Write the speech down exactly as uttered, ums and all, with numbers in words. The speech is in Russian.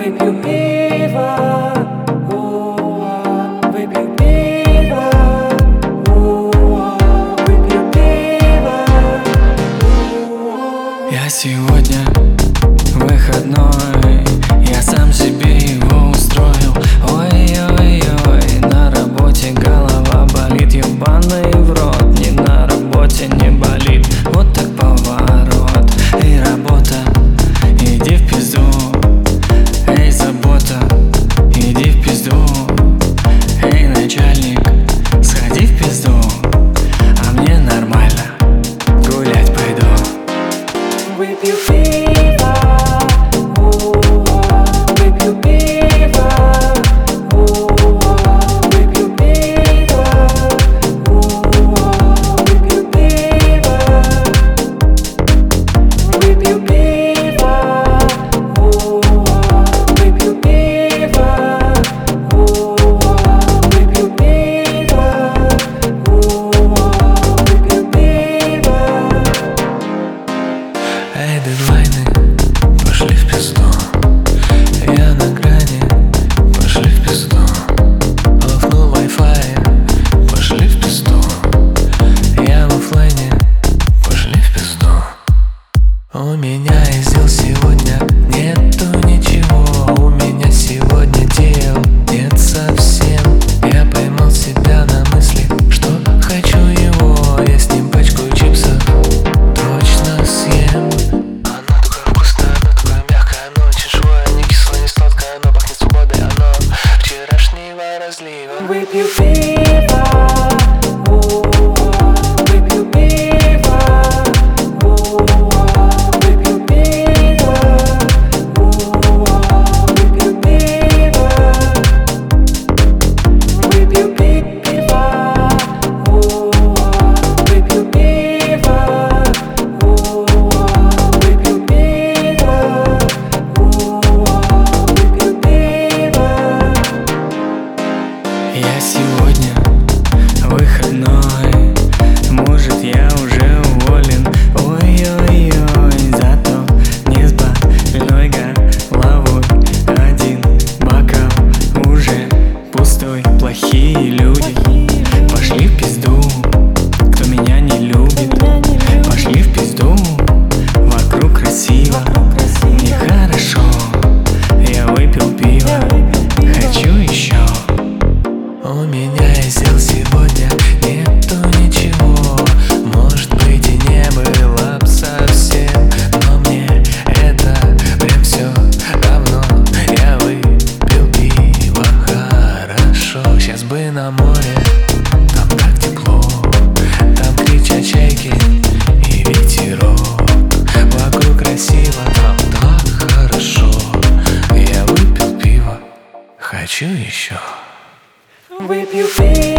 Выпью пиво, о, выпью пиво, о, выпью пиво, о. Я сегодня выходной, я сам себе его устроил. Ой-ой-ой, на работе голова болит, ебаный в рот. Не на работе не болит, вот так поворот. Эй, работа, иди в пизду. Эй, забота, иди в пизду. Эй, начальник, сходи в пизду. А мне нормально, гулять пойду. Выпью пиво, о, выпью пиво, о, выпью пиво, о, выпью пиво, выпью пиво, о, выпью пиво, о, выпью пиво, о, выпью пиво. Эй, дедлайны, пошли в пизду. Я на грани, пошли в пизду. Лофнул Wi-Fi, пошли в пизду. Я в оффлайне, пошли в пизду. У меня из дел сегодня нету ничего. У меня сегодня дел нет совсем. Я поймал себя на мысли, что хочу его. Я с ним пачку чипсов точно съем. Оно такое вкусное, оно такое мягкое, оно очень живое, не кислое, не сладкое, оно пахнет свободой, оно вчерашнего разлива. Выпью пиво, о, выпью пиво, о, выпью пиво, о, выпью пиво, выпью пиво, о, выпью пиво, о, выпью пиво, о, выпью пиво. Я сегодня выходной, может я уже уволен. Ой-ой-ой, зато не с больной головой. Один бокал уже пустой. Плохие люди пошли в пизду. Кто меня не любит, пошли в пизду. Вокруг красиво, мне хорошо. Я выпил пиво, хочу еще. У меня из дел сегодня нету ничего. Может быть и не было б совсем, но мне это прям все равно. Я выпил пиво, хорошо. Сейчас бы на море, там так тепло. Там кричат чайки и ветерок. Вокруг красиво, там так хорошо. Я выпил пиво, хочу еще. Выпью пиво.